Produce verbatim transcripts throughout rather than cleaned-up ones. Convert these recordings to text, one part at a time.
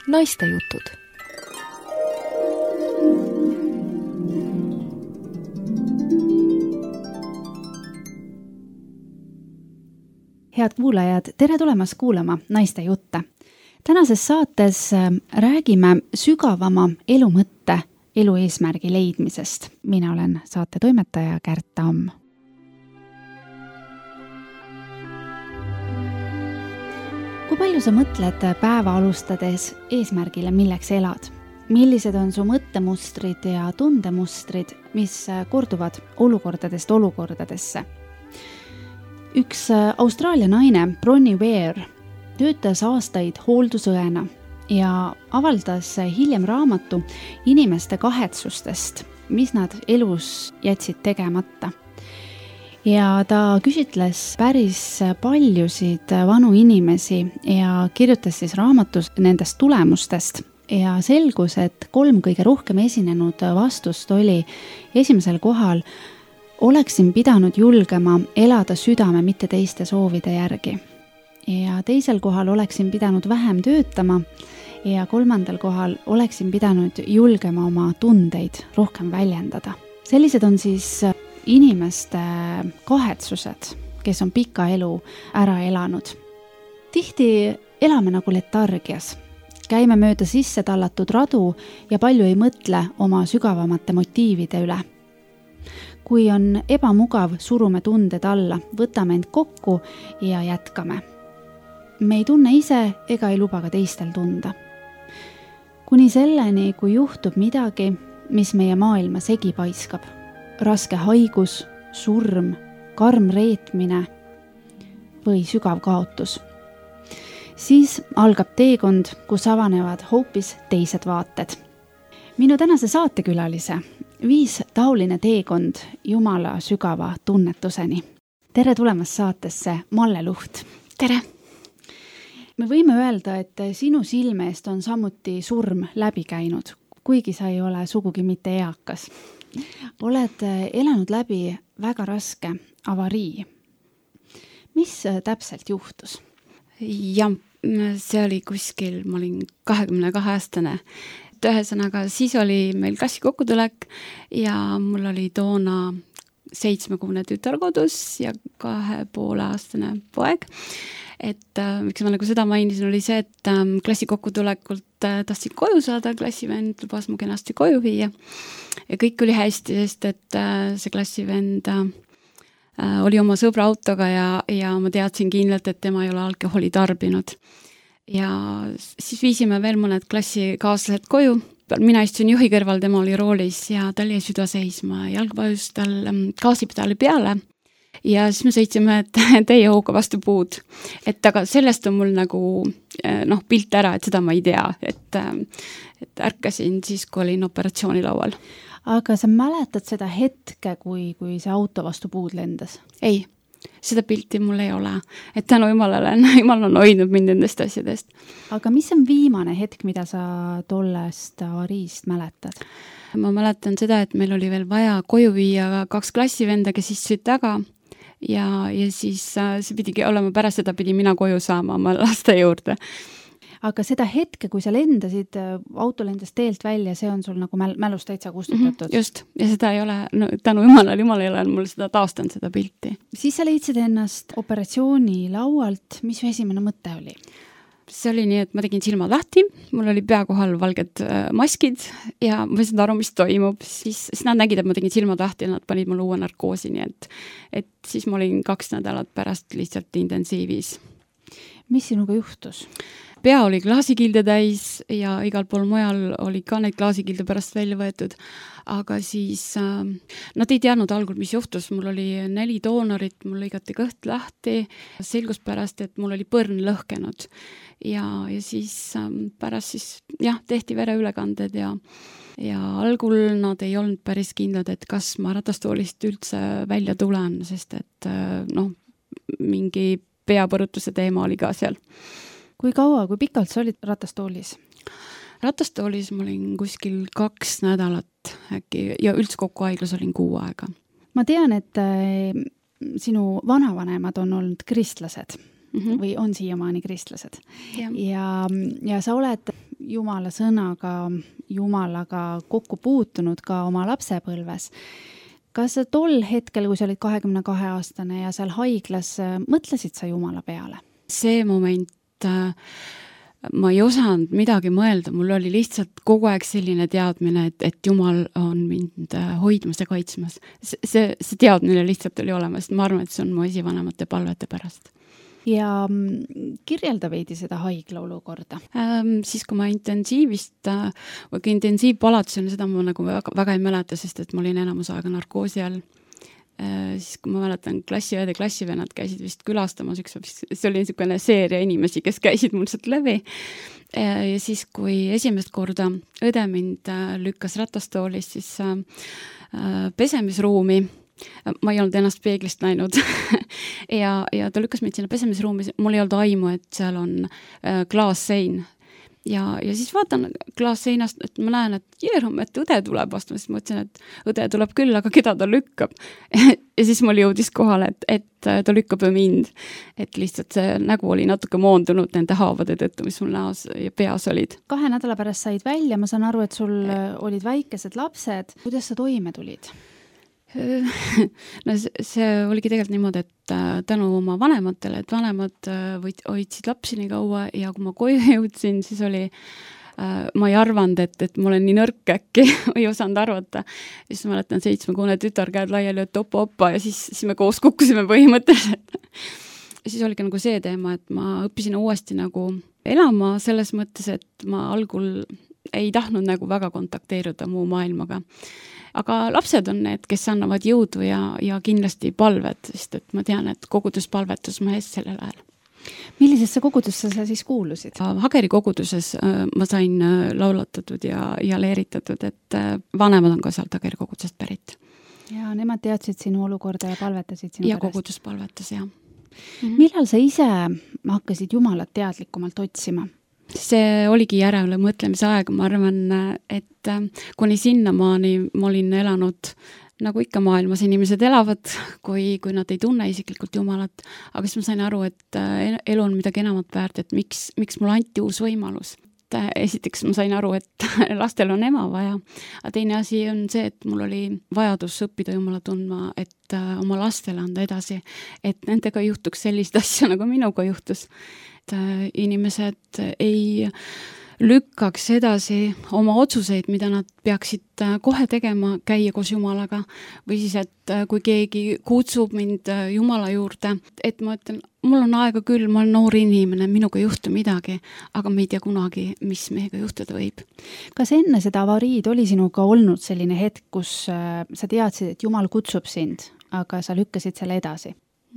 Naistejutud. Head kuulajad, tere tulemast kuulama Naiste jutte. Tänases saates räägime sügavama elu mõtte, elu eesmärgi leidmisest. Mina olen saate toimetaja Kärt Tamm. Kui palju sa mõtled päeva alustades eesmärgile, milleks elad? Millised on su mõttemustrid ja tundemustrid, mis korduvad olukordadest olukordadesse? Üks Austraalia naine, Bronnie Ware, töötas aastaid hooldusõena ja avaldas hiljem raamatu inimeste kahetsustest, mis nad elus jätsid tegemata. Ja ta küsitles päris paljusid vanu inimesi ja kirjutas siis raamatus nendest tulemustest. Ja selgus, et kolm kõige rohkem esinenud vastust oli esimesel kohal: oleksin pidanud julgema elada südame, mitte teiste soovide järgi. Ja teisel kohal oleksin pidanud vähem töötama ja kolmandal kohal oleksin pidanud julgema oma tundeid rohkem väljendada. Sellised on siis inimeste kahetsused, kes on pika elu ära elanud. Tihti elame nagu letargias. Käime mööda sisse tallatud radu ja palju ei mõtle oma sügavamate motiivide üle. Kui on ebamugav, surume tunded alla, võtame end kokku ja jätkame. Me ei tunne ise ega ei luba ka teistel tunda. Kuni selleni, kui juhtub midagi, mis meie maailma segi paiskab. Raske haigus, surm, karm reetmine või sügav kaotus. Siis algab teekond, kus avanevad hoopis teised vaated. Minu tänase saatekülalise viis taoline teekond Jumala sügava tunnetuseni. Tere tulemast saatesse, Malle Luht. Tere! Me võime öelda, et sinu silme eest on samuti surm läbi käinud, kuigi sa ei ole sugugi mitte eakas. Oled elanud läbi väga raske avarii. Mis täpselt juhtus? Ja, see oli kuskil, ma olin kahekümne kahe aastane. Ühesõnaga, siis oli meil klassi kokkutulek ja mul oli toona seitsmekuune tütar kodus ja kahe poole aastane poeg. Et miks ma nagu seda mainisin, oli see, et klassi kokkutulekult tahtsin koju saada, klassivend lubas mu kenasti koju viia. Ja kõik oli hästi, sest et see klassivend oli oma sõbra autoga ja, ja ma teadsin kindlalt, et tema ei ole alkoholi tarbinud. Ja siis viisime veel mõned klassikaaslased koju. Mina istusin juhi kõrval, tema oli roolis ja tal jäi süda seisma. Jalg vajus tal gaasipedaali peale ja siis me sõitsime teie hooga vastu puud. Et aga sellest on mul nagu noh, pilt ära, et seda ma ei tea. Et, et ärkasin siis, kui olin operatsiooni laual. Aga sa mäletad seda hetke, kui, kui see auto vastu puud lendas? Ei. Seda pilti mul ei ole, et tänu Jumalale, Jumal on hoidnud mind nendest asjadest. Aga mis on viimane hetk, mida sa tollest avariist mäletad? Ma mäletan seda, et meil oli veel vaja koju viia kaks klassivenda, kes istusid taga ja, ja siis see pidigi olema pärast seda pidi mina koju saama oma laste juurde. Aga seda hetke, kui sa lendasid, auto lendas teelt välja, see on sul nagu mäl- mälust täitsa kustutatud. Mm-hmm, just, ja seda ei ole, no, tänu Jumalale, Jumal ei ole mul seda taastanud, seda pilti. Siis sa leidsid ennast operatsiooni laualt, mis su esimene mõte oli? See oli nii, et ma tegin silmad lahti, mul oli pea kohal valged maskid ja ma võisin aru, mis toimub. Siis, siis nad nägid, et ma tegin silmad lahti ja nad panid mul uue narkoosi, nii et, et siis ma olin kaks nädalat pärast lihtsalt intensiivis. Mis sinuga juhtus? Pea oli klaasikilde täis ja igal pool mujal oli ka neid klaasikilde pärast välja võetud. Aga siis äh, nad ei teadnud algul, mis juhtus. Mul oli neli doonorit, mul lõigati kõht lahti. Selgus pärast, et mul oli põrn lõhkenud. Ja, ja siis äh, pärast siis jah, tehti vereülekanded ja, ja algul nad ei olnud päris kindlad, et kas ma ratastoolist üldse välja tulen, sest et äh, noh, mingi peapõrutuse teema oli ka seal. Kui kaua, kui pikalt sa olid ratastoolis? Ratastoolis ma olin kuskil kaks nädalat äkki ja üldse kokku haiglas olin kuu aega. Ma tean, et sinu vanavanemad on olnud kristlased mm-hmm. või on siiamaani kristlased. Ja, ja, ja sa oled Jumala sõnaga, Jumalaga kokku puutunud ka oma lapsepõlves. Kas sa tol hetkel, kui sa olid kahekümne kahe aastane ja seal haiglas, mõtlesid sa Jumala peale? See moment äh, ma ei osanud midagi mõelda, mul oli lihtsalt kogu aeg selline teadmine, et, et Jumal on mind hoidmas ja kaitsmas. See, see, see teadmine lihtsalt oli olemas, ma arvan, et see on mu esivanemate palvete pärast. Ja kirjelda veidi seda haigla olukorda? Ähm, siis, kui ma intensiivist, või intensiivpalatus on, seda ma nagu väga, väga ei mäleta, sest et ma olin enamus aega narkoosi all. Siis kui ma mäletan, klassiõed ja klassivennad käisid vist külastamas, üks, see oli niisugune seeria inimesi, kes käisid mul sealt läbi. Ja siis, kui esimest korda õde mind lükkas ratastoolist, siis pesemisruumi, ma ei olnud ennast peeglist näinud ja, ja ta lükkas mind sinna pesemisruumi, mul ei olnud aimu, et seal on klaassein. Ja, ja siis vaatan klaasseinast, et ma näen, et jeerum, et õde tuleb vastu, siis mõtlesin, et õde tuleb küll, aga keda ta lükkab. Ja siis mul jõudis kohale, et, et ta lükkab ju mind. Et lihtsalt see nägu oli natuke moondunud nende haavade tõttu, mis mul näos ja peas olid. Kahe nädala pärast said välja, ma saan aru, et sul olid väikesed lapsed. Kuidas sa toime tulid? No see oligi tegelikult niimoodi, et tänu oma vanematele, et vanemad hoidsid lapsi nii kaua ja kui ma koju jõudsin, siis oli, ma ei arvanud, et, et ma olen nii nõrk äkki, ei osanud arvata. Siis ma mäletan seitsmekuune tütar käed laiali, et opa-opa ja siis, siis me koos kukkusime põhimõtteliselt. Siis oligi nagu see teema, et ma õppisin uuesti nagu elama selles mõttes, et ma algul ei tahtnud nagu väga kontakteeruda muu maailmaga. Aga lapsed on need, kes annavad jõudu ja, ja kindlasti palved, sest et ma tean, et koguduspalvetus ma eest sellel ajal. Millisesse kogudusse sa siis kuulusid? Hageri koguduses ma sain laulatatud ja, ja leeritatud, et vanemad on ka sealt Hageri kogudusest pärit. Ja nemad teadsid sinu olukorda ja palvetasid sinu ja pärast? koguduspalvetus, jah. Mm-hmm. Millal sa ise hakkasid Jumalat teadlikumalt otsima? See oligi järele mõtlemise aeg, ma arvan, et kuni sinnamaani ma olin elanud, nagu ikka maailmas inimesed elavad, kui, kui nad ei tunne isiklikult Jumalat, aga siis ma sain aru, et elu on midagi enamat väärt, et miks, miks mul anti uus võimalus. Esiteks ma sain aru, et lastel on ema vaja, aga teine asi on see, et mul oli vajadus õppida Jumala tundma, et oma lastele anda edasi, et nendega juhtuks sellist asja, nagu minuga juhtus. Et inimesed ei lükkaks edasi oma otsuseid, mida nad peaksid kohe tegema, käia koos Jumalaga, või siis, et kui keegi kutsub mind Jumala juurde, et ma ütlen, mul on aega küll, ma olen noor inimene, minuga ei juhtu midagi, aga me ei tea kunagi, mis meiega juhtuda võib. Kas enne seda avariid oli sinuga olnud selline hetk, kus sa teadsid, et Jumal kutsub sind, aga sa lükkasid selle edasi?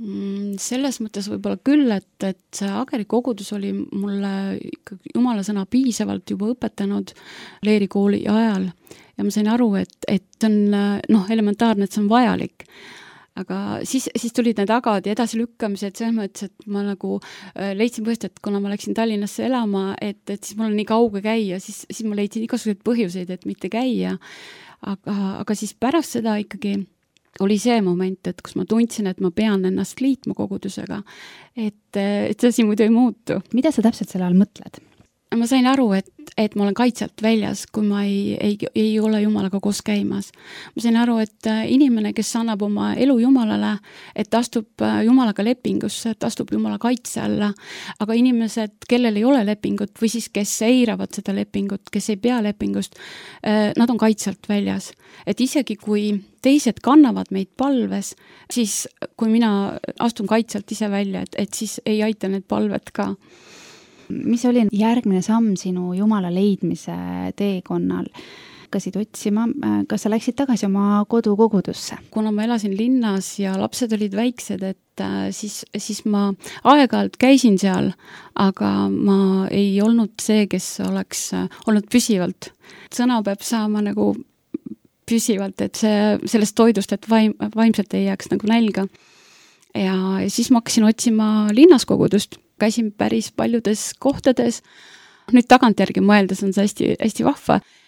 Selles mõttes võib-olla küll, et, et see Hageri kogudus oli mulle Jumala sõna piisavalt juba õpetanud leerikooli ajal ja ma sain aru, et, et on noh, elementaarne, et see on vajalik. Aga siis, siis tulid need agad ja edasilükkamised, selles mõttes, et ma nagu leidsin põhjust, et kuna ma läksin Tallinnasse elama, et, et siis mul on nii kauge käia, siis, siis ma leidsin igasuguseid põhjuseid, et mitte käia. Aga, aga siis pärast seda ikkagi oli see moment, et kus ma tundsin, et ma pean ennast liitma kogudusega, et, et see asi muidu ei muutu. Mida sa täpselt selle all mõtled? Ma sain aru, et, et ma olen kaitselt väljas, kui ma ei, ei, ei ole Jumalaga koos käimas. Ma sain aru, et inimene, kes annab oma elu Jumalale, et astub Jumalaga lepingusse, et astub Jumala kaitse alla, aga inimesed, kellel ei ole lepingut või siis kes eiravad seda lepingut, kes ei pea lepingust, nad on kaitselt väljas. Et isegi kui teised kannavad meid palves, siis kui mina astun kaitselt ise välja, et, et siis ei aita need palved ka. Mis oli järgmine samm sinu Jumala leidmise teekonnal? Hakkasid otsima, kas sa läksid tagasi oma kodukogudusse? Kuna ma elasin linnas ja lapsed olid väiksed, et siis, siis ma aeg-ajalt käisin seal, aga ma ei olnud see, kes oleks olnud püsivalt. Sõna peab saama nagu püsivalt, et see, sellest toidust, et vaim, vaimselt ei jääks nagu nälga. Ja siis ma hakkasin otsima linnas kogudust. Käisin päris paljudes kohtades. Nüüd tagantjärgi mõeldes on see hästi, hästi vahva.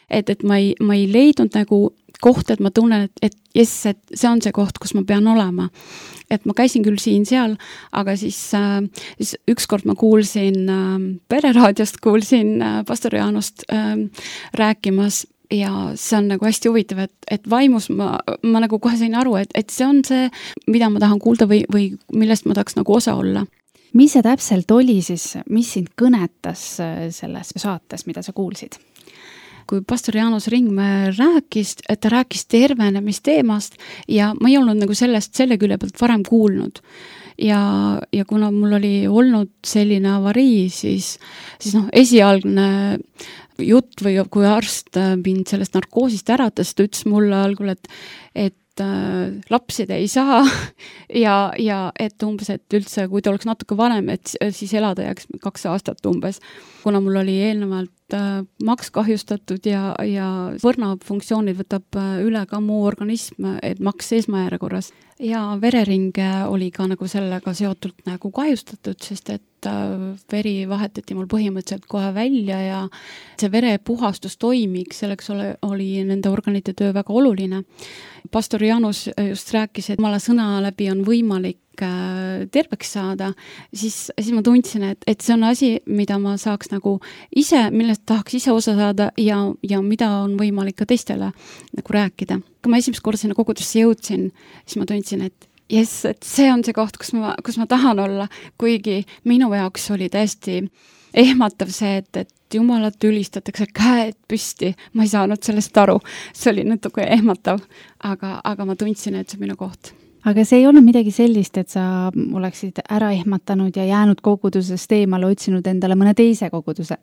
et, et ma ei, ma ei leidnud nagu koht, et ma tunnen, et, et jess, et see on see koht, kus ma pean olema. Et ma käisin küll siin-seal, aga siis, äh, siis ükskord ma kuulsin äh, pereraadiost, kuulsin äh, pastor Jaanost äh, rääkimas ja see on nagu hästi huvitav, et, et vaimus ma, ma nagu kohe sain aru, et, et see on see, mida ma tahan kuulda või, või millest ma tahaks nagu osa olla. Mis see täpselt oli siis, mis sind kõnetas selles saates, mida sa kuulsid? Kui pastor Jaanus Ringmäe rääkis, et ta rääkis tervenemisteemast ja ma ei olnud nagu sellest selle külje pealt varem kuulnud. Ja, ja kuna mul oli olnud selline avarii, siis, siis noh, esialgne jutt või kui arst mind sellest narkoosist äratas, ta ütles mulle algul, et, et lapsed ei saa ja, ja et umbes, et üldse, kui ta oleks natuke vanem, et siis elada jääks kaks aastat umbes. Kuna mul oli eelnevalt maks kahjustatud ja, ja võrnafunktsioonid võtab üle ka muu organism, et maks esmajärjekorras. Ja verering oli ka nagu sellega seotult nagu kahjustatud, sest et veri vahetati mul põhimõtteliselt kohe välja ja see verepuhastus toimiks, selleks ole, oli nende organite töö väga oluline. Pastor Jaanus just rääkis, et jumala sõna läbi on võimalik terveks saada, siis, siis ma tundsin, et, et see on asi, mida ma saaks nagu ise, millest tahaks ise osa saada ja, ja mida on võimalik ka teistele nagu rääkida. Kui ma esimest korda sinna kogudusse jõudsin, siis ma tundsin, et jess, et see on see koht, kus ma, kus ma tahan olla, kuigi minu jaoks oli täiesti ehmatav see, et, et jumalat ülistatakse käed püsti, ma ei saanud sellest aru, see oli natuke ehmatav, aga, aga ma tundsin, et see on minu koht. Aga see ei olnud midagi sellist, et sa oleksid ära ehmatanud ja jäänud kogudusest eemale, otsinud endale mõne teise koguduse?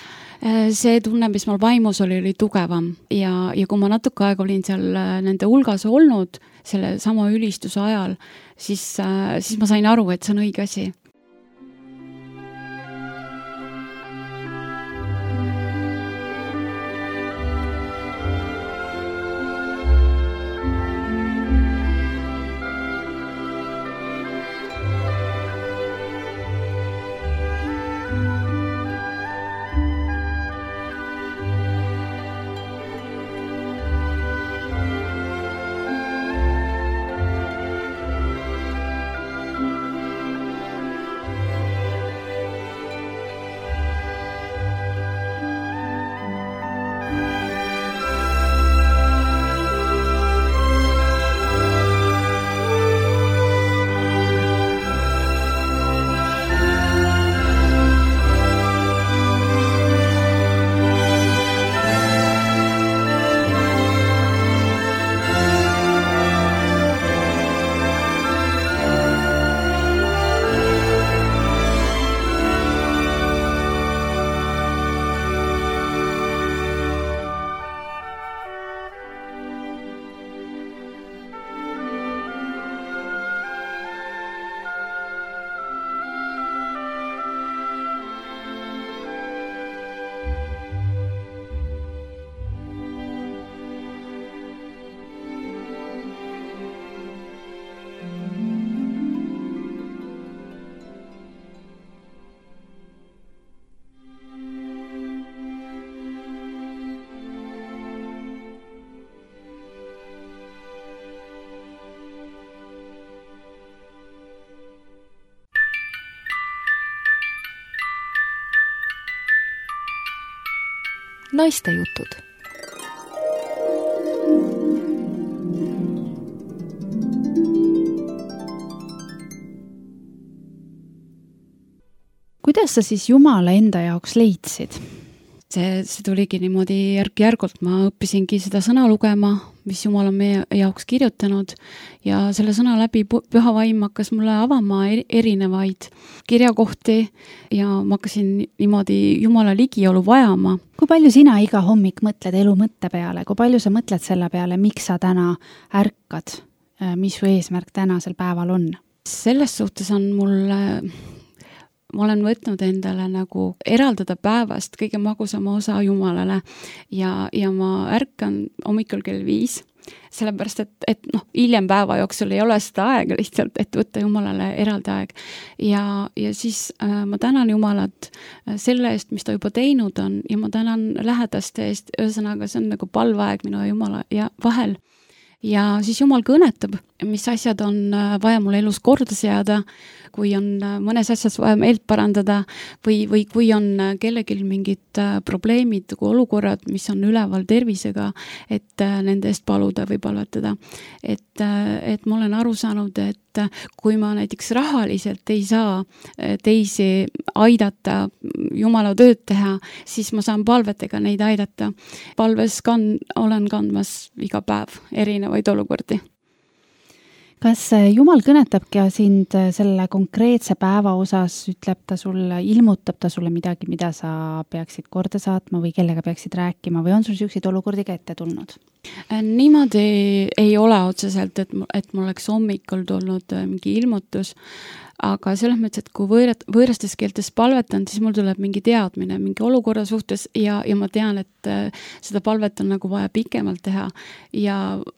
See tunne, mis mul vaimus oli, oli tugevam ja, ja kui ma natuke aega olin seal nende hulgas olnud, selle sama ülistuse ajal, siis, siis ma sain aru, et see on õige asi. naiste jutud. Kuidas sa siis Jumala enda jaoks leidsid? See, see tuligi niimoodi järk-järgult, ma õppisingi seda sõna lugema, mis Jumal on meie jaoks kirjutanud ja selle sõna läbi püha vaim hakkas mulle avama erinevaid kirjakohti ja ma hakkasin niimoodi Jumala ligiolu vajama. Kui palju sina iga hommik mõtled elu mõtte peale? Kui palju sa mõtled selle peale, miks sa täna ärkad? Mis su eesmärk tänasel päeval on? Selles suhtes on mulle... ma olen võtnud endale nagu eraldada päevast kõige magusama osa Jumalale ja, ja ma ärkan hommikul kell viis sellepärast, et, et noh, hiljem päeva jooksul ei ole seda aega lihtsalt, et võtta Jumalale eraldi aeg. Ja, ja siis äh, ma tänan Jumalat selle eest, mis ta juba teinud on ja ma tänan lähedaste eest, ühesõnaga see on nagu palveaeg minu ja Jumala ja vahel. Ja siis Jumal kõnetab, mis asjad on vaja mul elus korda seada, kui on mõnes asjas vaja meelt parandada või, või kui on kellegil mingid probleemid, olukorrad, mis on üleval tervisega, et nende eest paluda või palvetada. Et, et ma olen aru saanud, et kui ma näiteks rahaliselt ei saa teisi aidata, Jumala tööd teha, siis ma saan palvetega neid aidata. Palves kan, olen kandmas iga päev erinevaid olukordi. Kas Jumal kõnetab ka sind selle konkreetse päeva osas, ütleb ta sulle, ilmutab ta sulle midagi, mida sa peaksid korda saatma või kellega peaksid rääkima või on sul selliseid olukordi ka ette tulnud? Niimoodi ei ole otseselt, et, et mul oleks hommikul tulnud mingi ilmutus, aga selles mõttes, et kui võõrat, võõrastes keeltes palvetan, siis mul tuleb mingi teadmine, mingi olukorra suhtes ja, ja ma tean, et seda palvet on nagu vaja pikemalt teha ja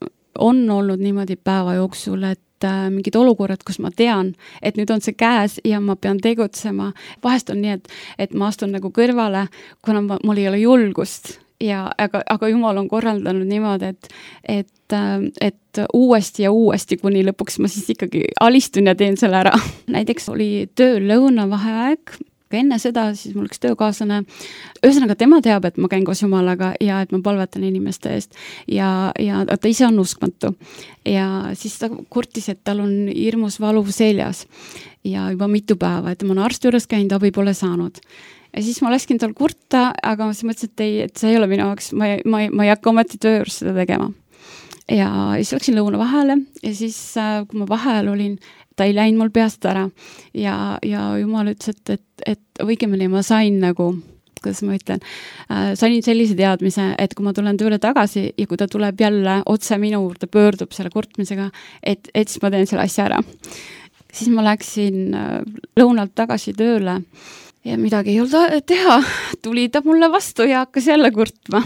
on olnud niimoodi päeva jooksul, et äh, mingid olukorrad, kus ma tean, et nüüd on see käes ja ma pean tegutsema. Vahest on nii, et, et ma astun nagu kõrvale, kuna ma, mul ei ole julgust. Ja, aga, aga Jumal on korraldanud niimoodi, et, et, äh, et uuesti ja uuesti, kuni lõpuks ma siis ikkagi alistun ja teen selle ära. Näiteks oli töö lõunavaheaeg. Aga enne seda siis mul üks töökaaslane, ühesõnaga tema teab, et ma käin koos Jumalaga ja et ma palvetan inimeste eest ja, ja ta ise on uskmatu. Ja siis ta kurtis, et tal on hirmus valu seljas ja juba mitu päeva, et ma olen arsti juures käinud, abi pole saanud. Ja siis ma laskin tal kurta, aga ma mõtlesin, et, ei, et see ei ole minu jaoks, ma, ma, ma ei hakka ometi töö juures seda tegema. Ja siis läksin lõuna vahele ja siis, kui ma vahel olin, ta ei läinud mul peast ära ja, ja Jumal ütles, et, et, et õigemini ma sain nagu, kuidas ma ütlen, äh, sain sellise teadmise, et kui ma tulen tööle tagasi ja kui ta tuleb jälle otse minu juurde, pöördub selle kurtmisega, et, et siis ma teen selle asja ära. Siis ma läksin äh, lõunalt tagasi tööle ja midagi ei olnud teha, tuli ta mulle vastu ja hakkas jälle kurtma.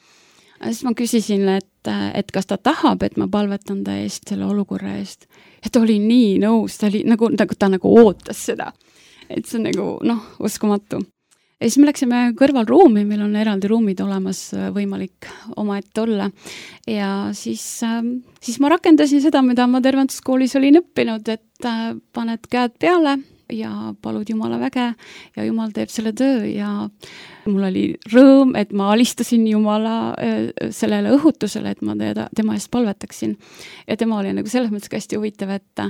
Siis ma küsisin, et, et kas ta tahab, et ma palvetan ta eest, selle olukorra eest. Ja ta oli nii nõus, ta, oli, nagu, nagu, ta nagu ootas seda. Et see on nagu, noh, uskumatu. Ja siis me läksime kõrvalruumi, meil on eraldi ruumid olemas võimalik omaette olla. Ja siis, siis ma rakendasin seda, mida ma tervenduskoolis olin õppinud, et paned käed peale ja palud Jumala väge ja Jumal teeb selle töö ja mul oli rõõm, et ma alistasin Jumala sellele õhutusele, et ma teda, tema eest palvetaksin. Ja tema oli nagu selles mõttes hästi huvitav, et,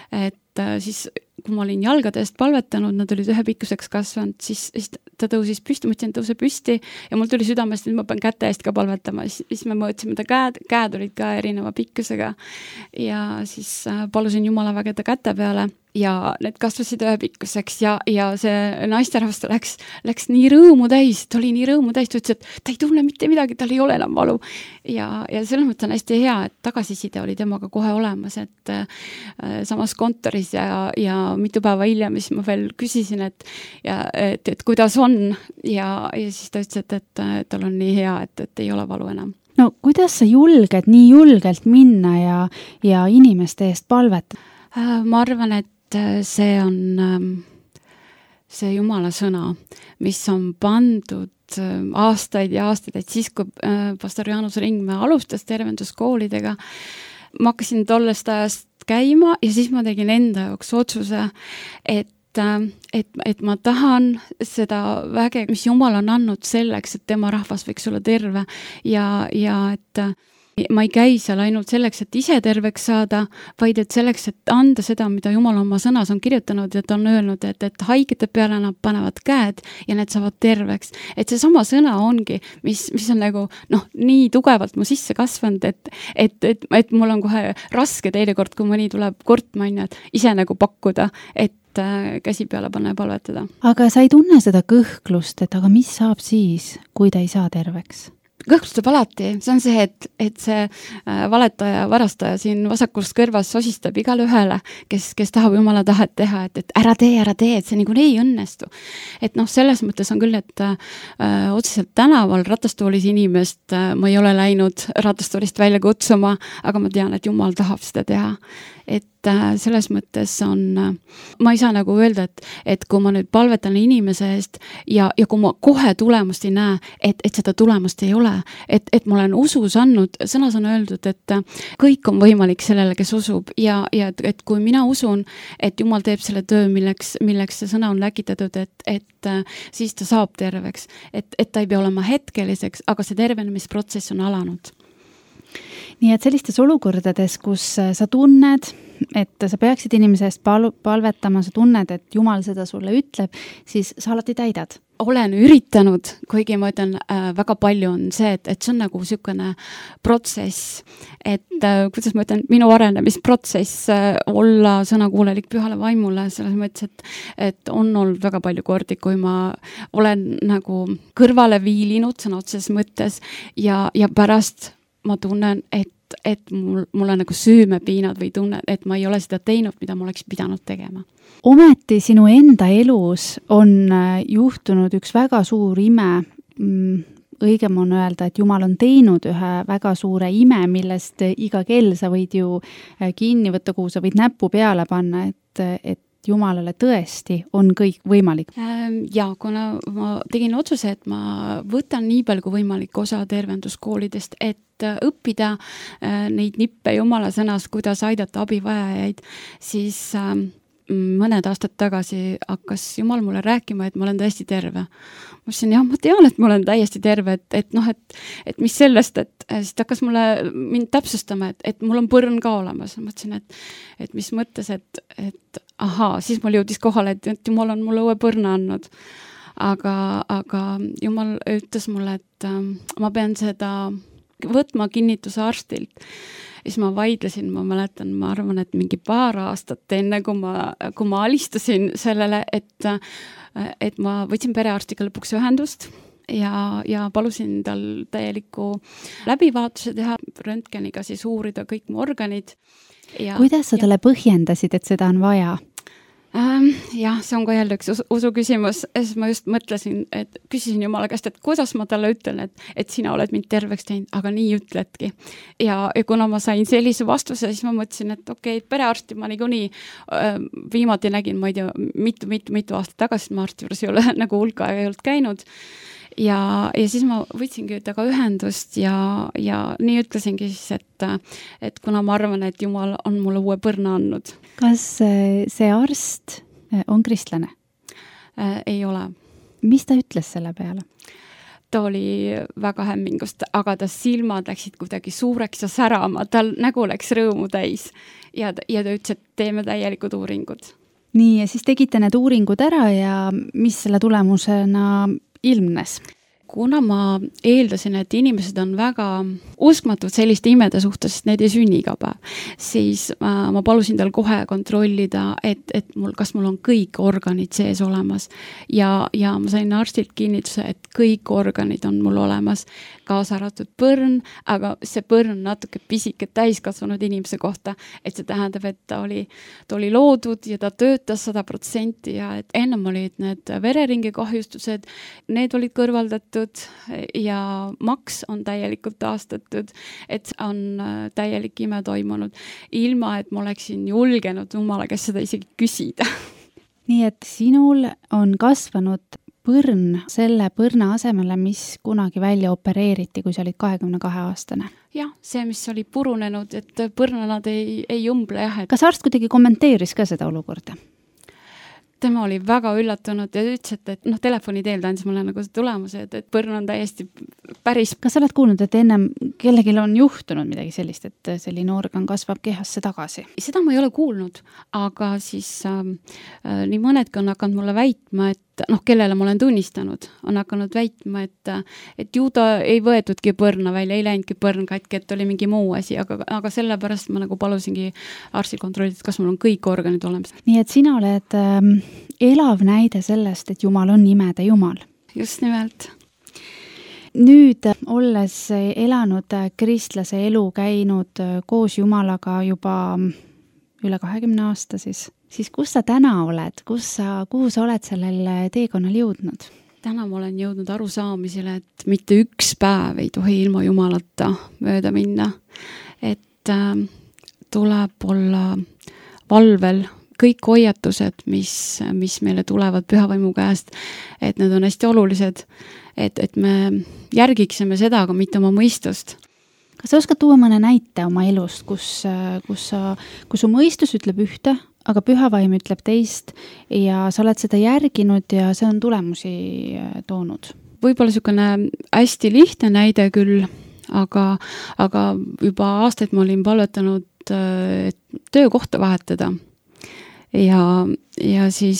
et siis kui ma olin jalgade eest palvetanud, nad olid ühe pikkuseks kasvanud, siis, siis ta tõusis püsti, mõtlesin, tõuse püsti ja mul tuli südamest, et ma pean käte eest ka palvetama. Siis, siis me mõõtsime ta käed, käed olid ka erineva pikkusega ja siis palusin Jumala vägeda käte peale ja need kasvasid ühe pikkuseks ja, ja see naisterahvas läks, läks nii rõõmu täis, ta oli nii rõõmu täis, ta ütles, et ta ei tunne mitte midagi, tal ei ole enam valu. Ja, ja selles mõttes on hästi hea, et tagasiside oli temaga kohe olemas, et äh, samas kontoris ja, ja mitu päeva hiljem, siis ma veel küsisin, et, ja, et, et kuidas on ja, ja siis ta ütles, et, et, et tal on nii hea, et, et ei ole valu enam. No kuidas sa julged nii julgelt minna ja, ja inimeste eest palvetada? Äh, ma arvan, et see on see Jumala sõna, mis on pandud aastaid ja aastaid, et siis, kui pastor Jaanus Ringmäe alustas tervenduskoolidega, ma hakkasin tollest ajast käima ja siis ma tegin enda jaoks otsuse, et Et, et ma tahan seda väge, mis Jumal on andnud selleks, et tema rahvas võiks olla terve ja, ja et ma ei käi seal ainult selleks, et ise terveks saada, vaid et selleks, et anda seda, mida Jumal oma sõnas on kirjutanud, et on öelnud, et, et haigete peale nad panevad käed ja need saavad terveks. Et see sama sõna ongi, mis, mis on nagu, noh, nii tugevalt mu sisse kasvanud, et, et, et, et mul on kohe raske teinekord, kui mõni tuleb kurtma, et ise nagu pakkuda, et käsi peale panna ja palvetada. Aga sa ei tunne seda kõhklust, et aga mis saab siis, kui ta ei saa terveks? kõhklustab alati, see on see, et, et see valetaja, varastaja siin vasakust kõrvas sosistab igale ühele, kes, kes tahab jumala tahet teha, et, et ära tee, ära tee, et see niikuinii ei õnnestu. Et noh, selles mõttes on küll, et äh, otseselt tänaval ratastoolis inimest äh, ma ei ole läinud ratastoolist välja kutsuma, aga ma tean, et jumal tahab seda teha. Et äh, selles mõttes on, äh, ma ei saa nagu öelda, et, et kui ma nüüd palvetan inimese eest ja, ja kui ma kohe tulemust ei näe, et, et seda tulemust ei ole, et, et ma olen usus andnud, sõnas on öeldud, et äh, kõik on võimalik sellele, kes usub ja, ja et, et kui mina usun, et Jumal teeb selle töö, milleks, milleks see sõna on läkitatud, et, et äh, siis ta saab terveks, et, et ta ei pea olema hetkeliseks, aga see tervenemisprotsess on alanud. Nii et sellistes olukordades, kus sa tunned, et sa peaksid inimese eest pal- palvetama, sa tunned, et Jumal seda sulle ütleb, siis sa alati täidad. Olen üritanud, kuigi ma ütlen, äh, väga palju on see, et, et see on nagu niisugune protsess, et äh, kuidas ma ütlen, minu arenemisprotsess äh, olla sõnakuulelik pühale vaimule, selles mõttes, et, et on olnud väga palju kordi, kui ma olen nagu kõrvale viilinud sõna otseses mõttes ja, ja pärast ma tunnen, et, et mul, mul on nagu süümepiinad või tunnen, et ma ei ole seda teinud, mida ma oleks pidanud tegema. Ometi sinu enda elus on juhtunud üks väga suur ime. Õigem on öelda, et Jumal on teinud ühe väga suure ime, millest iga kell sa võid ju kinni võtta, kuhu sa võid näpu peale panna, et, et Jumalale tõesti on kõik võimalik. Ja, kuna ma tegin otsuse, et ma võtan nii palju kui võimalik osa tervenduskoolidest, et õppida neid nippe Jumala sõnas, kuidas aidata abivajajaid, siis mõned aastad tagasi hakkas Jumal mulle rääkima, et ma olen täiesti terve. Ma ütlesin, jah, ma tean, et ma olen täiesti terve, et, et noh, et, et mis sellest, et siis ta hakkas mulle mind täpsustama, et, et mul on põrn ka olemas. Ma ütlesin, et, et mis mõttes, et, et ahaa, siis mul jõudis kohale, et, et Jumal on mulle uue põrna andnud. Aga, aga Jumal ütles mulle, et äh, ma pean seda võtma kinnituse arstilt. Ja siis ma vaidlesin, ma mäletan, ma arvan, et mingi paar aastat enne, kui ma, kui ma alistasin sellele, et, et ma võtsin perearstiga lõpuks ühendust ja, ja palusin tal täielikku läbivaatuse teha, röntgeniga siis uurida kõik mu organid. Ja, kuidas sa talle ja... põhjendasid, et seda on vaja? Ähm, jah, see on ka jälle üks usu, usu küsimus. Siis ma just mõtlesin, et küsisin Jumala käest, et kuidas ma talle ütlen, et, et sina oled mind terveks teinud, aga nii ütledki. Ja, ja kuna ma sain sellise vastuse, siis ma mõtlesin, et okei, okay, perearsti ma niikuinii äh, viimati nägin, ma ei tea, mitu, mitu, mitu aastat tagasi, ma arsti juures ei ole nagu hulka ei olnud käinud. Ja, ja siis ma võtsingi temaga ühendust ja, ja nii ütlesingi siis, et, et kuna ma arvan, et Jumal on mulle uue põrna andnud. Kas see arst on kristlane? Äh, ei ole. Mis ta ütles selle peale? Ta oli väga hämmingust, aga ta silmad läksid kuidagi suureks ja särama, tal nägu läks rõõmu täis ja, ja ta ütles, et teeme täielikud uuringud. Nii, ja siis tegite need uuringud ära ja mis selle tulemusena ilmnes? Kuna ma eeldasin, et inimesed on väga uskmatud selliste imede suhtes, sest need ei sünni iga päev, siis ma, ma palusin tal kohe kontrollida, et, et mul, kas mul on kõik organid sees olemas. Ja, ja ma sain arstilt kinnituse, et kõik organid on mul olemas, kaasa arvatud põrn, aga see põrn natuke pisike täiskasvanud inimese kohta, et see tähendab, et ta oli, ta oli loodud ja ta töötas sada protsenti ja et ennem olid need vereringi kahjustused, need olid kõrvaldatud ja maks on täielikult taastatud, et on täielik ime toimunud, ilma et ma oleksin julgenud Jumala käest seda isegi küsida. Nii et sinul on kasvanud põrn selle põrna asemele, mis kunagi välja opereeriti, kui sa olid kahekümne kahe aastane? Jah, see, mis oli purunenud, et põrnanad ei, ei umble jah. Et... Kas arst kuidagi kommenteeris ka seda olukorda? Tema oli väga üllatunud ja ütles, et, et noh, telefoni teel ta andis mulle nagu see tulemuse, et, et põrn on täiesti päris. Kas sa oled kuulnud, et ennem kellelgi on juhtunud midagi sellist, et selline organ kasvab kehasse tagasi? Seda ma ei ole kuulnud, aga siis äh, nii mõnedki on hakanud mulle väitma, et noh, kellele ma olen tunnistanud, on hakanud väitma, et, et ju ta ei võetudki põrna välja, ei läinudki põrn katki, et oli mingi muu asi, aga, aga sellepärast ma nagu palusingi arsti kontrollida, kas mul on kõik organid olemas. Nii et sina oled ähm, elav näide sellest, et Jumal on imede Jumal. Just nimelt. nüüd olles elanud kristlase elu, käinud koos Jumalaga juba üle kahekümne aasta siis, siis kus sa täna oled, kus sa, kuhu sa oled sellel teekonnal jõudnud? Täna ma olen jõudnud arusaamisele, et mitte üks päev ei tohi ilma Jumalata mööda minna. Et äh, tuleb olla valvel kõik hoiatused, mis, mis meile tulevad pühavaimu käest, et need on hästi olulised, et, et me järgiksime seda, aga mitte oma mõistust. Kas sa oskad tuua mõne näite oma elust, kus, kus, sa, kus su mõistus ütleb ühte, aga pühavaim ütleb teist ja sa oled seda järginud ja see on tulemusi toonud? Võib-olla niisugune hästi lihtne näide küll, aga, aga juba aastaid ma olin palvetanud töökohta vahetada. Ja, ja siis,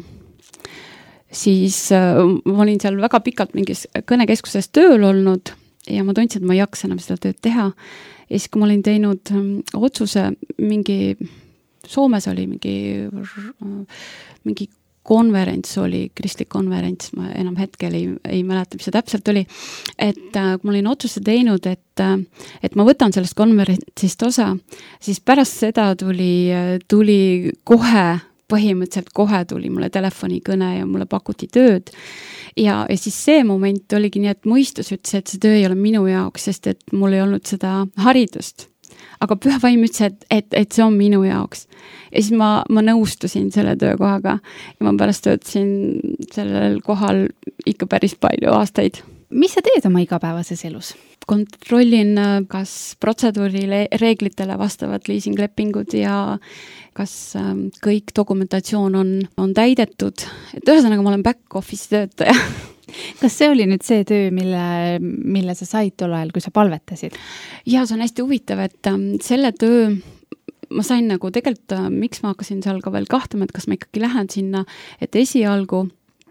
siis ma olin seal väga pikalt mingis kõnekeskuses tööl olnud ja ma tundsin, et ma ei jaksa enam seda tööd teha. Ja siis, kui ma olin teinud otsuse, mingi, Soomes oli mingi, mingi konverents oli, kristlik konverents, ma enam hetkel ei, ei mäleta, mis see täpselt oli, et kui ma olin otsuse teinud, et, et ma võtan sellest konverentsist osa, siis pärast seda tuli, tuli kohe, põhimõtteliselt kohe tuli mulle telefonikõne ja mulle pakuti tööd. Ja, ja siis see moment oligi nii, et mõistus ütles, et see töö ei ole minu jaoks, sest et mul ei olnud seda haridust. Aga pühavaim ütles, et, et, et see on minu jaoks. Ja siis ma, ma nõustusin selle töökohaga ja ma pärast töötasin sellel kohal ikka päris palju aastaid. Mis sa teed oma igapäevases elus? Kontrollin, kas protseduuri reeglitele vastavad liisinglepingud ja kas kõik dokumentatsioon on, on täidetud. Et ühesõnaga, ma olen back-office töötaja. Kas see oli nüüd see töö, mille, mille sa said tol ajal, kui sa palvetasid? Ja, see on hästi huvitav, et selle töö ma sain nagu tegelikult, miks ma hakkasin seal ka veel kahtama, et kas ma ikkagi lähen sinna, et esialgu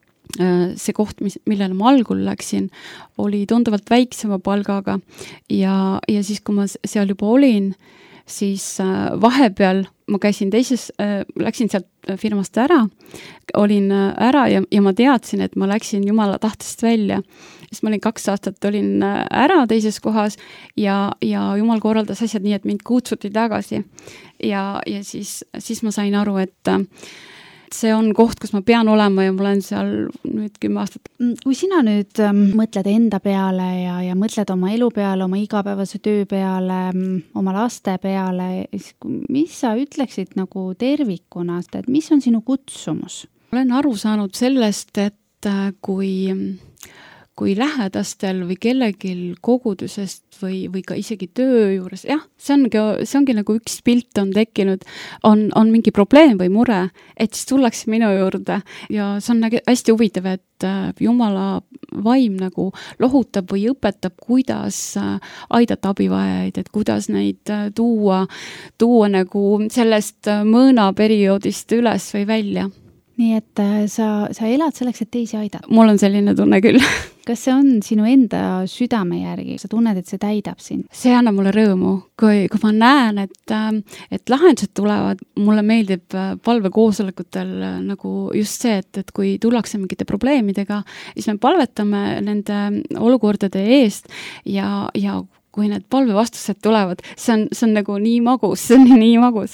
see koht, mis, millele ma algul läksin, oli tunduvalt väiksema palgaga ja, ja siis, kui ma seal juba olin, siis vahepeal ma käisin teises, läksin sealt firmast ära, olin ära ja, ja ma teadsin, et ma läksin Jumala tahtest välja. Siis ma olin kaks aastat, olin ära teises kohas ja, ja Jumal korraldas asjad nii, et mind kutsuti tagasi. Ja, ja siis, siis ma sain aru, et see on koht, kus ma pean olema ja ma olen seal nüüd kümme aastat. Kui sina nüüd mõtled enda peale ja, ja mõtled oma elu peale, oma igapäevase töö peale, oma laste peale, mis sa ütleksid nagu tervikuna, et mis on sinu kutsumus? Olen aru saanud sellest, et kui, kui lähedastel või kellegil kogudusest või, või ka isegi töö juures, jah, see ongi, see ongi nagu üks pilt on tekkinud, on, on mingi probleem või mure, et siis tullakse minu juurde ja see on nagu hästi huvitav, et Jumala vaim nagu lohutab või õpetab, kuidas aidata abivajajaid, et kuidas neid tuua, tuua nagu sellest mõõnaperioodist üles või välja. Nii et sa, sa elad selleks, et teisi aidata? Mul on selline tunne küll. Kas see on sinu enda südame järgi? Sa tunned, et see täidab sind? See annab mulle rõõmu. Kui, kui ma näen, et, et lahendused tulevad, mulle meeldib palvekoosolekutel nagu just see, et, et kui tullakse mingite probleemidega, siis me palvetame nende olukordade eest ja, ja kui need palvevastused tulevad, see on, see on nagu nii magus, see on nii magus.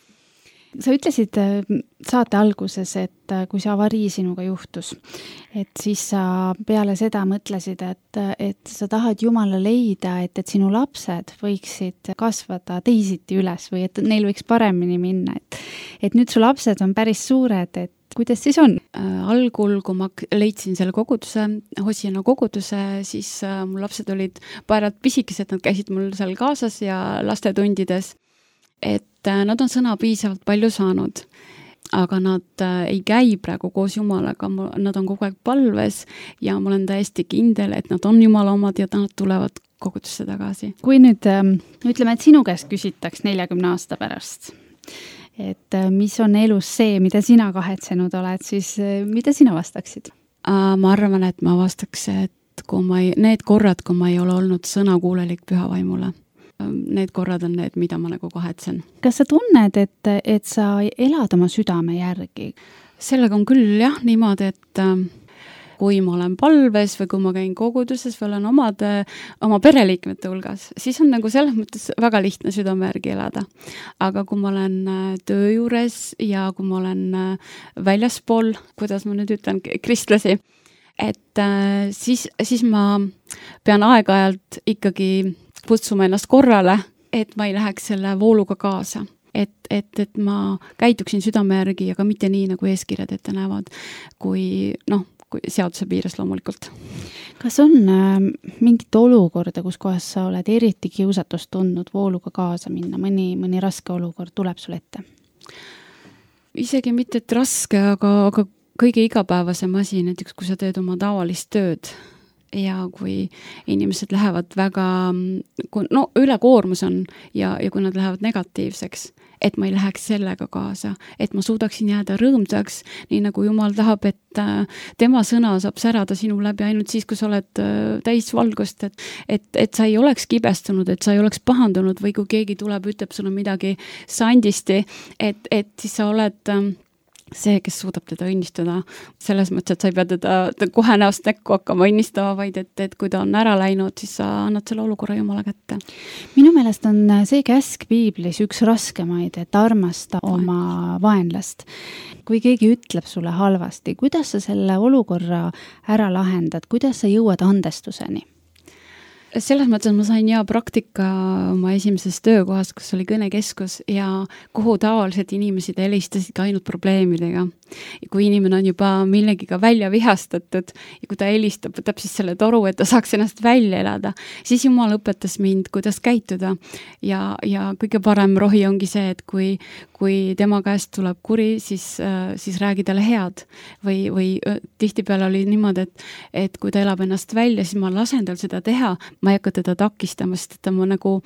Sa ütlesid saate alguses, et kui see avarii sinuga juhtus, et siis sa peale seda mõtlesid, et, et sa tahad Jumala leida, et, et sinu lapsed võiksid kasvada teisiti üles või et neil võiks paremini minna. Et, et nüüd su lapsed on päris suured, et kuidas siis on? Algul, kui ma leidsin selle koguduse, Hosiana koguduse, siis mul lapsed olid paerad pisikesed, nad käisid mul seal kaasas ja lastetundides. Et nad on sõna piisavalt palju saanud, aga nad ei käi praegu koos Jumalaga, nad on kogu aeg palves ja ma olen täiesti kindel, et nad on Jumala omad ja nad tulevad kogudusse tagasi. Kui nüüd ütleme, et sinu käest küsitaks neljakümne aasta pärast, et mis on elus see, mida sina kahetsenud oled, siis mida sina vastaksid? Ma arvan, et ma vastaks, et kui ma ei, need korrad, kui ma ei ole olnud sõnakuulelik pühavaimule, need korrad on need, mida ma nagu kahetsen. Kas sa tunned, et, et sa elad oma südame järgi? Sellega on küll jah niimoodi, et, kui ma olen palves või kui ma käin koguduses või olen omade, oma pereliikmete hulgas, siis on nagu selles mõttes väga lihtne südame järgi elada. Aga kui ma olen töö juures ja kui ma olen väljaspool, kuidas ma nüüd ütlen, kristlasi, et siis, siis ma pean aeg-ajalt ikkagi kutsuma ennast korrale, et ma ei läheks selle vooluga kaasa. Et, et, et ma käituksin südame järgi, aga mitte nii, nagu eeskirjad ette näevad, kui, noh, kui seaduse piires loomulikult. Kas on äh, mingit olukorda, kus kohas sa oled eriti kiusatust tundnud vooluga kaasa minna? Mõni, mõni raske olukord tuleb sul ette? Isegi mitte, et raske, aga, aga kõige igapäevasem asi, näiteks kui sa teed oma tavalist tööd ja kui inimesed lähevad väga, no ülekoormus on ja, ja kui nad lähevad negatiivseks, et ma ei läheks sellega kaasa, et ma suudaksin jääda rõõmsaks, nii nagu Jumal tahab, et tema sõna saab särada sinu läbi ainult siis, kui sa oled täis valgust, et, et, et sa ei oleks kibestunud, et sa ei oleks pahandunud või kui keegi tuleb, ütleb sulle midagi sandisti, et, et siis sa oled see, kes suudab teda õnnistada selles mõttes, et sa ei pea teda, teda kohe näost näkku hakkama õnnistama, vaid et, et kui ta on ära läinud, siis sa annad selle olukorra Jumala kätte. Minu meelest on see käsk piiblis üks raskemaid, et armasta oma vaenlast. Kui keegi ütleb sulle halvasti, kuidas sa selle olukorra ära lahendad, kuidas sa jõuad andestuseni? Selles mõttes ma sain hea praktika oma esimeses töökohas, kus oli kõnekeskus ja kuhu tavaliselt inimesed helistasid ka ainult probleemidega. Ja kui inimene on juba millegiga välja vihastatud ja kui ta helistab, võtab siis selle toru, et ta saaks ennast välja elada, siis Jumal õpetas mind, kuidas käituda. Ja, ja kõige parem rohi ongi see, et kui, kui tema käest tuleb kuri, siis, siis räägi talle head. Või, või tihtipeale oli niimoodi, et, et kui ta elab ennast välja, siis ma lasen tal seda teha, ma ei hakka teda takistama, sest ta ma nagu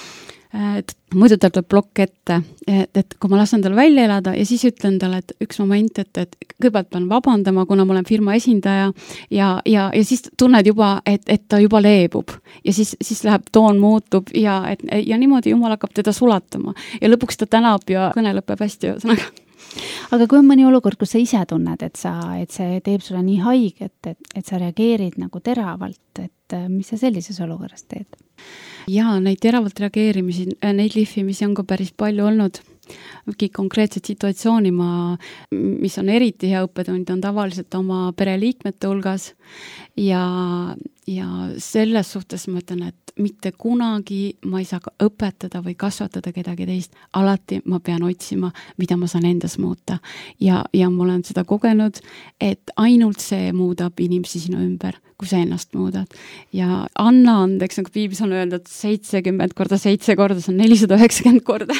et muidu tal tuleb plokk ette, et, et kui ma lasen tal välja elada ja siis ütlen talle, et üks moment, et, et kõigepealt pean vabandama, kuna ma olen firma esindaja ja, ja, ja siis tunned juba, et, et ta juba leebub ja siis, siis läheb toon muutub ja, et, ja niimoodi Jumal hakkab teda sulatama ja lõpuks ta tänab ja kõne lõpeb hästi ühesõnaga. Aga kui on mõni olukord, kus sa ise tunned, et, sa, et see teeb sulle nii haiget, et, et sa reageerid nagu teravalt, et mis sa sellises olukorras teed? Jaa, neid teravalt reageerimisi, neid lihvimisi on ka päris palju olnud. Mingi konkreetset situatsiooni ma, mis on eriti hea õppetund, on tavaliselt oma pereliikmete hulgas ja, ja selles suhtes ma ütlen, et mitte kunagi ma ei saa õpetada või kasvatada kedagi teist, alati ma pean otsima, mida ma saan endas muuta ja, ja ma olen seda kogenud, et ainult see muudab inimesi sinu ümber, kui sa ennast muudad ja anna andeks, nagu piiblis on öeldud, seitsekümmend korda seitse korda, see on nelisada üheksakümmend korda.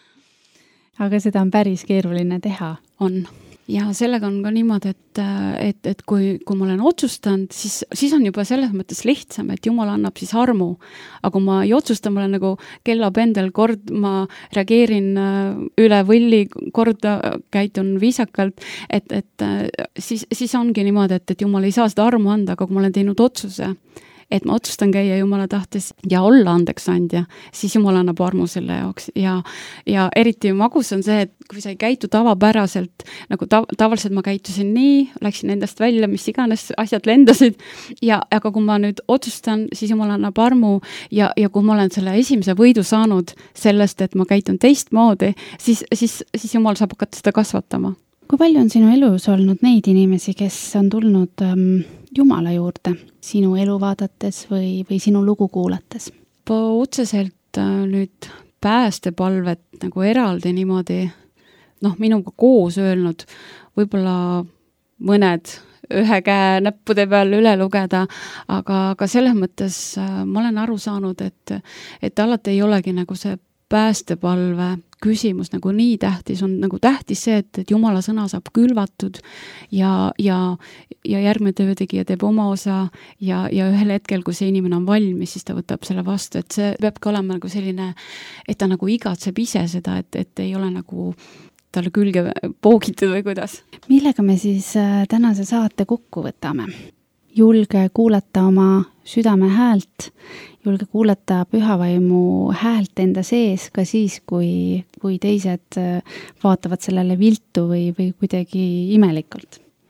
Aga seda on päris keeruline teha. On. Ja sellega on ka niimoodi, et, et, et kui, kui ma olen otsustanud, siis, siis on juba selles mõttes lihtsam, et Jumal annab siis armu. Aga kui ma ei otsusta, ma olen nagu kellapendel, kord ma reageerin üle võlli, kord käitun viisakalt, et, et siis, siis ongi niimoodi, et, et Jumal ei saa seda armu anda, aga kui ma olen teinud otsuse, et ma otsustan käia Jumala tahtes ja olla andeksandja, siis Jumal annab armu selle jaoks ja, ja eriti magus on see, et kui sa ei käitu tavapäraselt, nagu tav- tavaliselt ma käitusin nii, läksin endast välja, mis iganes asjad lendasid ja aga kui ma nüüd otsustan, siis Jumal annab armu ja, ja kui ma olen selle esimese võidu saanud sellest, et ma käitun teistmoodi, siis, siis, siis Jumal saab hakata seda kasvatama. Kui palju on sinu elus olnud neid inimesi, kes on tulnud ähm, Jumala juurde sinu elu vaadates või, või sinu lugu kuulates? Otseselt äh, nüüd päästepalvet nagu eraldi niimoodi, noh, minuga koos öelnud, võib-olla mõned ühe käe näppude peal üle lugeda, aga, aga selles mõttes äh, ma olen aru saanud, et, et alati ei olegi nagu see päästepalve küsimus nagu nii tähtis, on nagu tähtis see, et, et Jumala sõna saab külvatud ja, ja, ja järgmine töötegija teeb oma osa ja, ja ühel hetkel, kui see inimene on valmis, siis ta võtab selle vastu, et see peabki olema nagu selline, et ta nagu igatseb ise seda, et, et ei ole nagu talle külge poogitud või kuidas. Millega me siis tänase saate kokku võtame? Julge kuulata oma südame häält, julge kuulata pühavaimu häält enda sees ka siis, kui, kui teised vaatavad sellele viltu või, või kuidagi imelikult.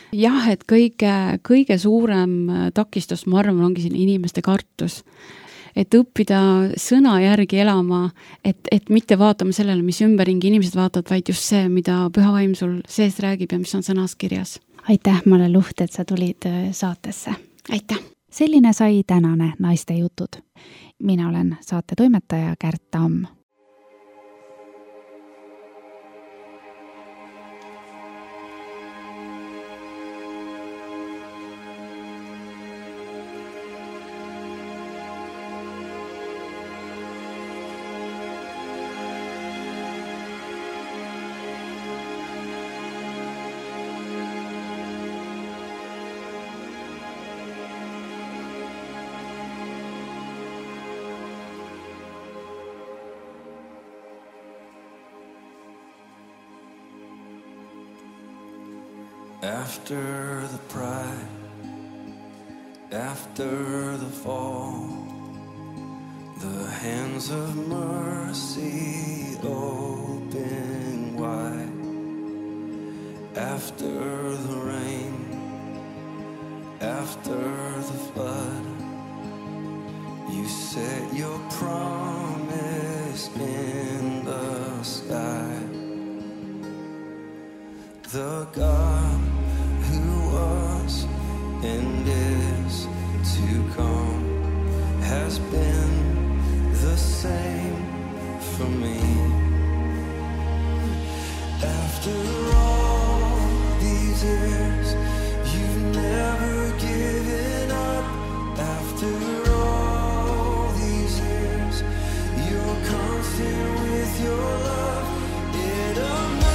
jah, et kõige, kõige suurem takistus, ma arvan, ongi siin inimeste kartus. Et õppida sõna järgi elama, et, et mitte vaatama sellele, mis ümberringi inimesed vaatavad, vaid just see, mida Püha Vaim sul sees räägib ja mis on sõnas kirjas. Aitäh, Male Luht, et sa tulid saatesse. Aitäh! Selline sai tänane Naiste jutud. Mina olen saate toimetaja Kärt Tamm. After the pride, after the fall, the hands of mercy open wide. After the rain, after the flood, you set your promise in the sky. The God who was and is to come has been the same for me. After all these years, you've never given up. After all these years, you're constant with your love. It amazes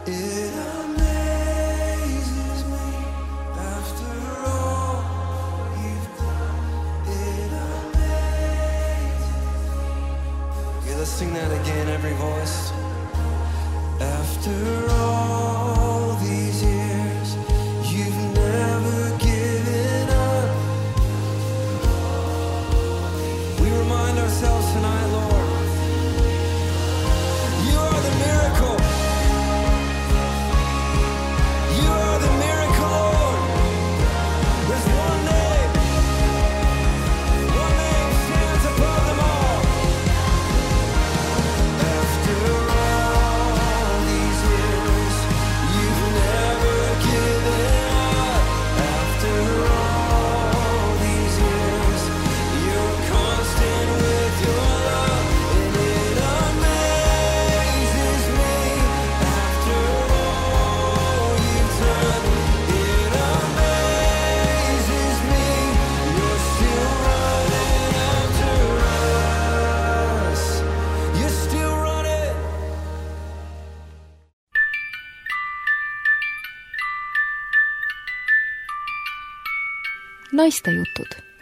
It amazes me after all you've done. It amazes me. Yeah, let's sing that again, every voice. After all these years, you've never given up. We remind ourselves tonight, Lord, you are the miracle. You are the miracle, Lord. There's one name. One name stands above them all. After all these years, you've never given up. After all these years, you're constant with your love, and it amazes me. After all you've done, it amazes me. You're still running after us. You're still running. Naistejutud.